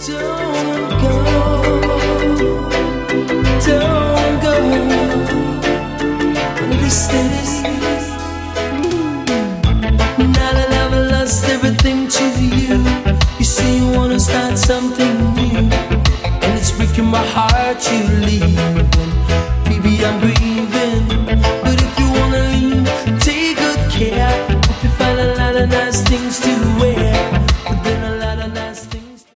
Don't go, don't go. One of these days, now that I've lost everything to you, you say you wanna start something new, and it's breaking my heart you leave. Baby, I'm grieving.